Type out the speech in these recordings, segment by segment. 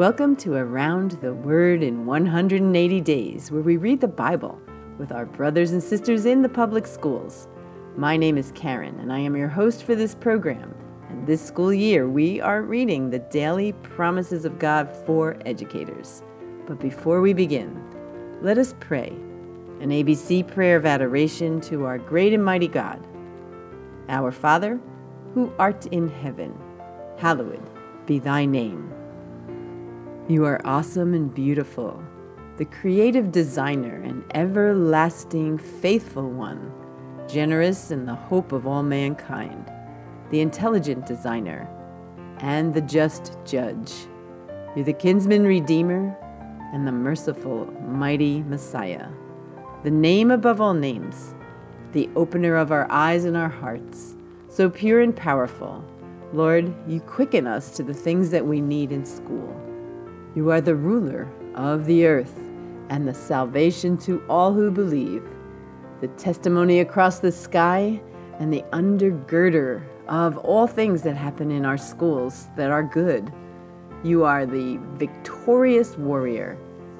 Welcome to Around the Word in 180 Days, where we read the Bible with our brothers and sisters in the public schools. My name is Karen, and I am your host for this program. And this school year, we are reading the Daily Promises of God for Educators. But before we begin, let us pray an ABC prayer of adoration to our great and mighty God. Our Father, who art in heaven, hallowed be thy name. You are awesome and beautiful, the creative designer and everlasting faithful one, generous in the hope of all mankind, the intelligent designer, and the just judge. You're the kinsman redeemer and the merciful, mighty Messiah, the name above all names, the opener of our eyes and our hearts, so pure and powerful. Lord, you quicken us to the things that we need in school. You are the ruler of the earth and the salvation to all who believe, the testimony across the sky and the undergirder of all things that happen in our schools that are good. You are the victorious warrior.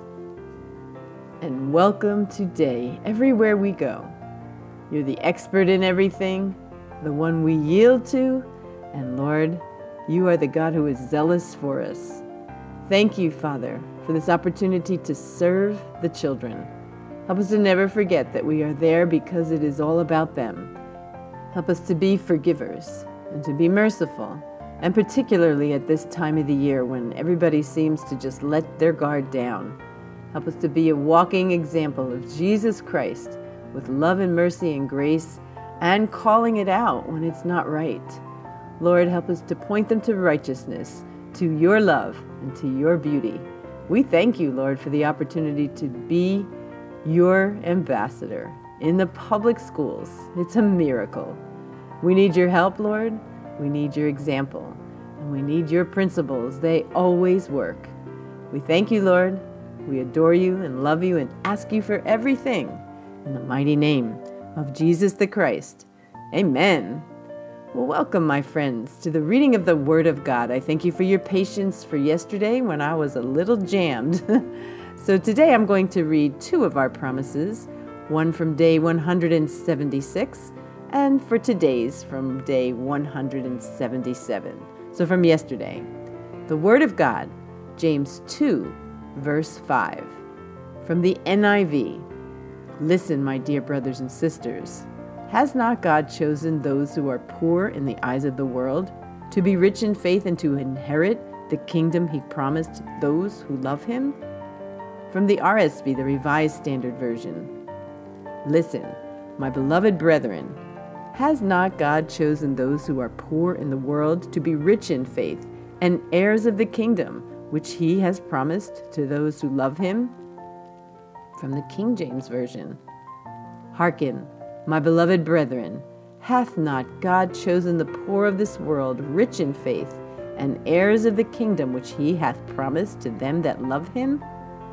And welcome today everywhere we go. You're the expert in everything, the one we yield to, and Lord, you are the God who is zealous for us. Thank you, Father, for this opportunity to serve the children. Help us to never forget that we are there because it is all about them. Help us to be forgivers and to be merciful, and particularly at this time of the year when everybody seems to just let their guard down. Help us to be a walking example of Jesus Christ with love and mercy and grace, and calling it out when it's not right. Lord, help us to point them to righteousness, to your love, and to your beauty. We thank you, Lord, for the opportunity to be your ambassador in the public schools. It's a miracle. We need your help, Lord. We need your example. And we need your principles. They always work. We thank you, Lord. We adore you and love you and ask you for everything. In the mighty name of Jesus the Christ. Amen. Well, welcome, my friends, to the reading of the Word of God. I thank you for your patience for yesterday when I was a little jammed. So today I'm going to read two of our promises, one from day 176, and for today's from day 177. So from yesterday, the Word of God, James 2, verse 5. From the NIV, listen, my dear brothers and sisters. Has not God chosen those who are poor in the eyes of the world to be rich in faith and to inherit the kingdom he promised those who love him? From the RSV, the Revised Standard Version. Listen, my beloved brethren, has not God chosen those who are poor in the world to be rich in faith and heirs of the kingdom which he has promised to those who love him? From the King James Version. Hearken, my beloved brethren, hath not God chosen the poor of this world rich in faith and heirs of the kingdom which he hath promised to them that love him?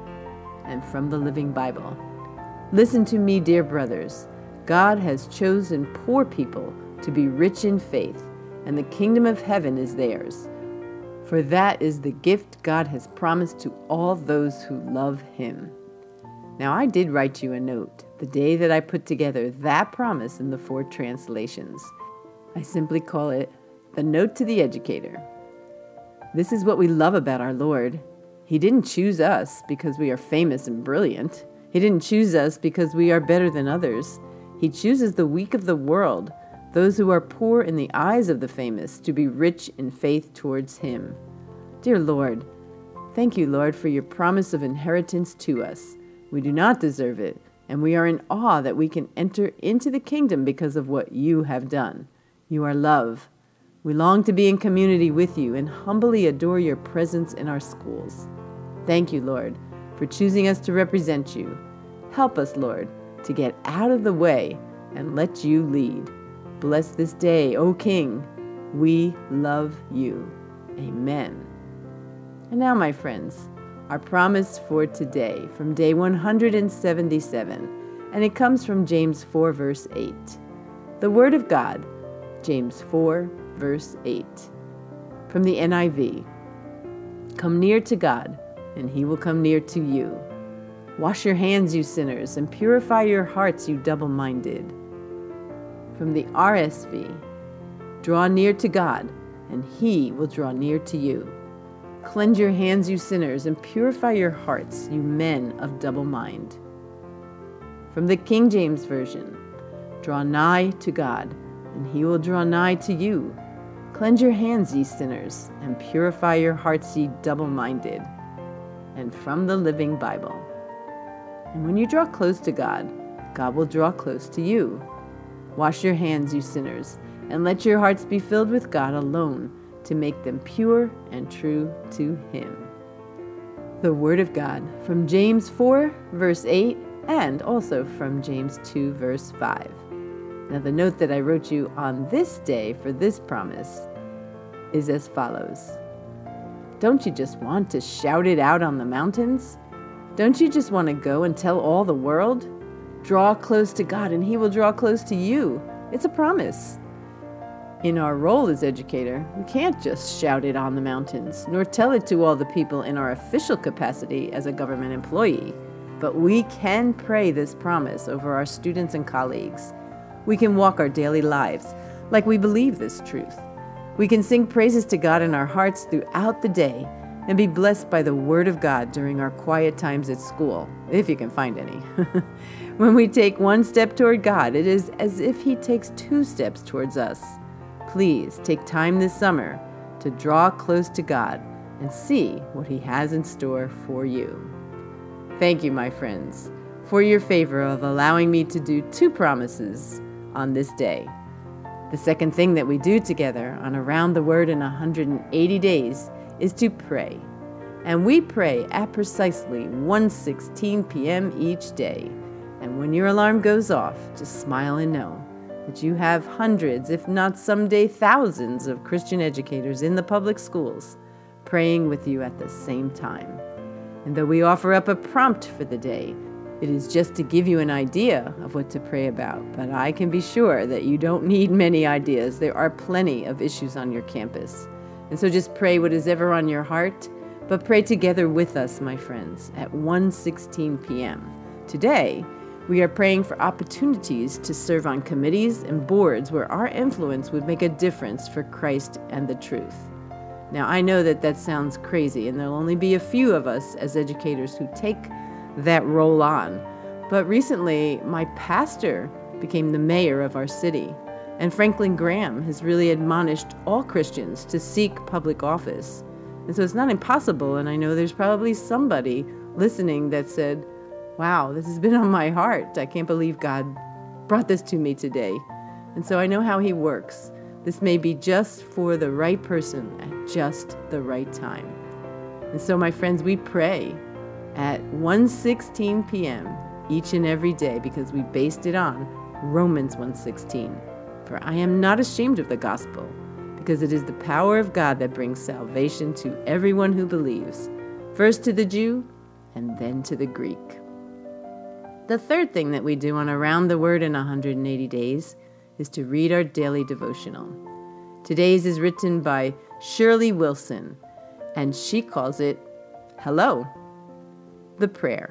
And from the Living Bible. Listen to me, dear brothers. God has chosen poor people to be rich in faith, and the kingdom of heaven is theirs. For that is the gift God has promised to all those who love him. Now, I did write you a note the day that I put together that promise in the 4 translations. I simply call it the Note to the Educator. This is what we love about our Lord. He didn't choose us because we are famous and brilliant. He didn't choose us because we are better than others. He chooses the weak of the world, those who are poor in the eyes of the famous, to be rich in faith towards him. Dear Lord, thank you, Lord, for your promise of inheritance to us. We do not deserve it, and we are in awe that we can enter into the kingdom because of what you have done. You are love. We long to be in community with you and humbly adore your presence in our schools. Thank you, Lord, for choosing us to represent you. Help us, Lord, to get out of the way and let you lead. Bless this day, O King. We love you. Amen. And now, my friends, our promise for today from day 177, and it comes from James 4, verse 8. The Word of God, James 4, verse 8. From the NIV. Come near to God, and he will come near to you. Wash your hands, you sinners, and purify your hearts, you double-minded. From the RSV, draw near to God, and he will draw near to you. Cleanse your hands, you sinners, and purify your hearts, you men of double mind. From the King James Version, draw nigh to God, and he will draw nigh to you. Cleanse your hands, ye sinners, and purify your hearts, ye double-minded. And from the Living Bible, and when you draw close to God, God will draw close to you. Wash your hands, you sinners, and let your hearts be filled with God alone, to make them pure and true to him. The Word of God from James 4, verse 8, and also from James 2, verse 5. Now, the note that I wrote you on this day for this promise is as follows. Don't you just want to shout it out on the mountains? Don't you just want to go and tell all the world? Draw close to God and he will draw close to you. It's a promise. In our role as educator, we can't just shout it on the mountains, nor tell it to all the people in our official capacity as a government employee. But we can pray this promise over our students and colleagues. We can walk our daily lives like we believe this truth. We can sing praises to God in our hearts throughout the day and be blessed by the Word of God during our quiet times at school, if you can find any. When we take one step toward God, it is as if he takes 2 steps towards us. Please take time this summer to draw close to God and see what he has in store for you. Thank you, my friends, for your favor of allowing me to do 2 promises on this day. The second thing that we do together on Around the Word in 180 Days is to pray. And we pray at precisely 1:16 p.m. each day. And when your alarm goes off, just smile and know that you have hundreds, if not someday thousands, of Christian educators in the public schools praying with you at the same time. And though we offer up a prompt for the day, it is just to give you an idea of what to pray about. But I can be sure that you don't need many ideas. There are plenty of issues on your campus. And so just pray what is ever on your heart, but pray together with us, my friends, at 1:16 p.m. Today, we are praying for opportunities to serve on committees and boards where our influence would make a difference for Christ and the truth. Now, I know that sounds crazy, and there'll only be a few of us as educators who take that role on. But recently, my pastor became the mayor of our city, and Franklin Graham has really admonished all Christians to seek public office. And so it's not impossible, and I know there's probably somebody listening that said, wow, this has been on my heart. I can't believe God brought this to me today. And so I know how he works. This may be just for the right person at just the right time. And so, my friends, we pray at 1:16 p.m. each and every day because we based it on Romans 1:16. For I am not ashamed of the gospel, because it is the power of God that brings salvation to everyone who believes, first to the Jew and then to the Greek. The third thing that we do on Around the Word in 180 Days is to read our daily devotional. Today's is written by Shirley Wilson, and she calls it Hello. The prayer.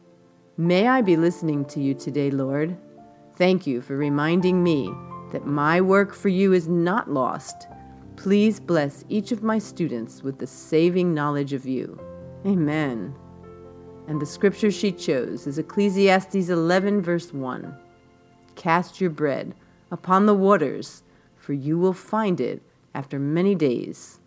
May I be listening to you today, Lord. Thank you for reminding me that my work for you is not lost. Please bless each of my students with the saving knowledge of you. Amen. And the scripture she chose is Ecclesiastes 11, verse 1. Cast your bread upon the waters, for you will find it after many days.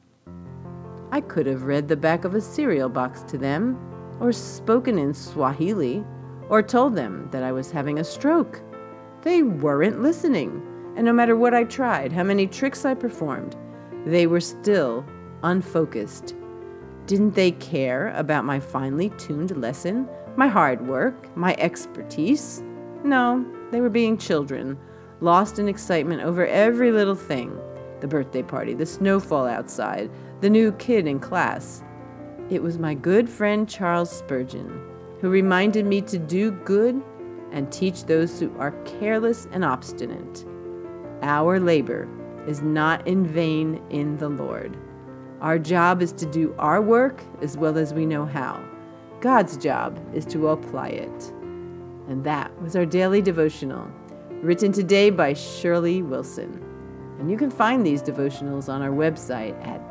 I could have read the back of a cereal box to them, or spoken in Swahili, or told them that I was having a stroke. They weren't listening, and no matter what I tried, how many tricks I performed, they were still unfocused. Didn't they care about my finely tuned lesson, my hard work, my expertise? No, they were being children, lost in excitement over every little thing. The birthday party, the snowfall outside, the new kid in class. It was my good friend Charles Spurgeon who reminded me to do good and teach those who are careless and obstinate. Our labor is not in vain in the Lord. Our job is to do our work as well as we know how. God's job is to apply it. And that was our daily devotional, written today by Shirley Wilson. And you can find these devotionals on our website at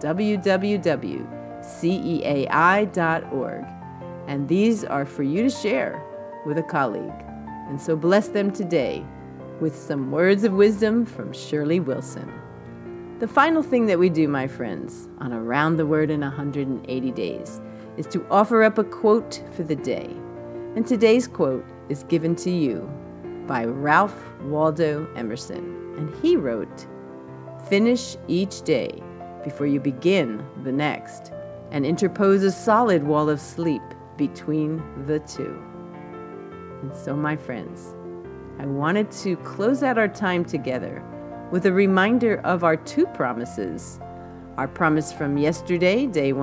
www.ceai.org. And these are for you to share with a colleague. And so bless them today with some words of wisdom from Shirley Wilson. The final thing that we do, my friends, on Around the Word in 180 Days is to offer up a quote for the day. And today's quote is given to you by Ralph Waldo Emerson. And he wrote, "Finish each day before you begin the next, and interpose a solid wall of sleep between the two." And so, my friends, I wanted to close out our time together with a reminder of our two promises. Our promise from yesterday, day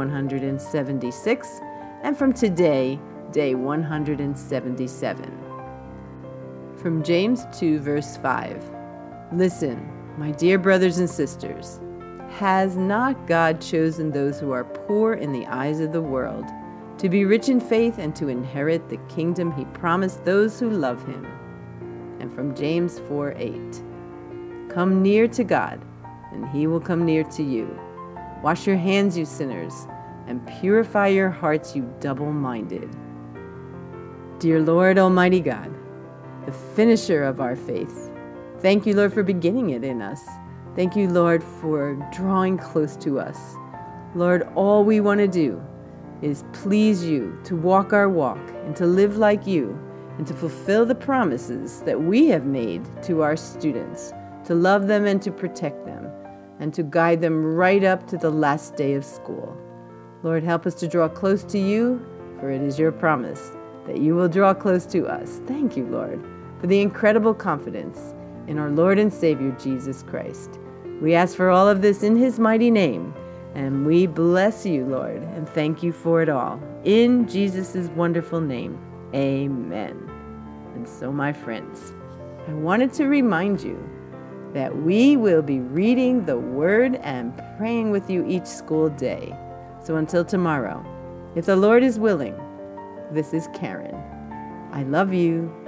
176, and from today, day 177. From James 2, verse 5. "Listen, my dear brothers and sisters, has not God chosen those who are poor in the eyes of the world to be rich in faith and to inherit the kingdom he promised those who love him?" And from James 4:8. "Come near to God, and he will come near to you. Wash your hands, you sinners, and purify your hearts, you double-minded." Dear Lord Almighty God, the finisher of our faith, thank you, Lord, for beginning it in us. Thank you, Lord, for drawing close to us. Lord, all we want to do is please you, to walk our walk, and to live like you, and to fulfill the promises that we have made to our students, to love them and to protect them, and to guide them right up to the last day of school. Lord, help us to draw close to you, for it is your promise that you will draw close to us. Thank you, Lord, for the incredible confidence in our Lord and Savior, Jesus Christ. We ask for all of this in his mighty name, and we bless you, Lord, and thank you for it all. In Jesus' wonderful name, amen. And so, my friends, I wanted to remind you that we will be reading the Word and praying with you each school day. So until tomorrow, if the Lord is willing, this is Karen. I love you.